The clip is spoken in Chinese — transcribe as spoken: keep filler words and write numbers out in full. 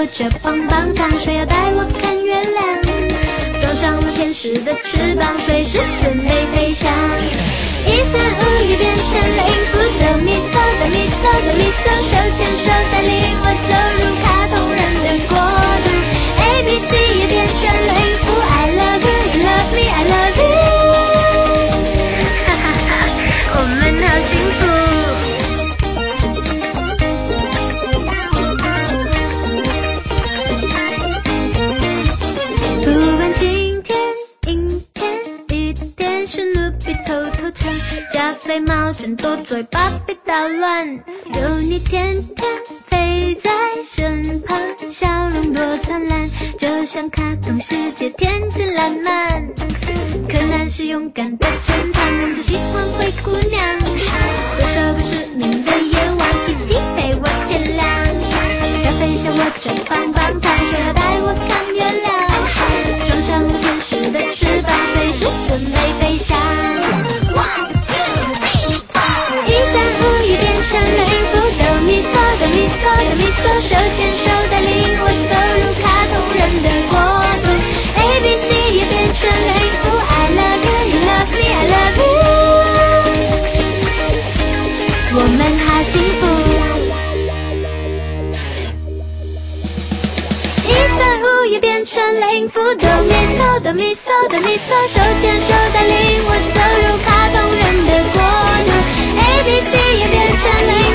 着棒棒糖，说要带我看月亮，装上了天使的翅膀，随时准备飞翔。一三五一变成了音符，哆咪嗦哆咪嗦哆咪嗦，手牵手带领我走入卡通人的国度。A B C 也变成了音符 ，I love you, you love me, I love you。哈哈哈，我们好幸福。不管晴天、阴天，一定是努比偷偷唱，加菲猫转多嘴巴被捣乱，有你天天陪在身旁，笑容多灿烂，就像卡通世界天真烂漫。柯南是勇敢的侦探，我就喜欢灰姑娘，左手不是您的愿望，弟弟陪我天亮，小飞象握着棒棒糖，说要带我看月亮，装上了天使的翅膀，随时准备飞翔。一三五一变成了音符，哆咪嗦哆咪嗦哆咪嗦，手牵手带领我走入卡通人的国度。A B C 也变成了音符 ，I love you, you love me, I love you。我们好幸福。一三五也变成了音符，哆咪嗦哆咪嗦哆咪嗦，手牵手带领我走入卡通人的国度。A B C 也变成了音符。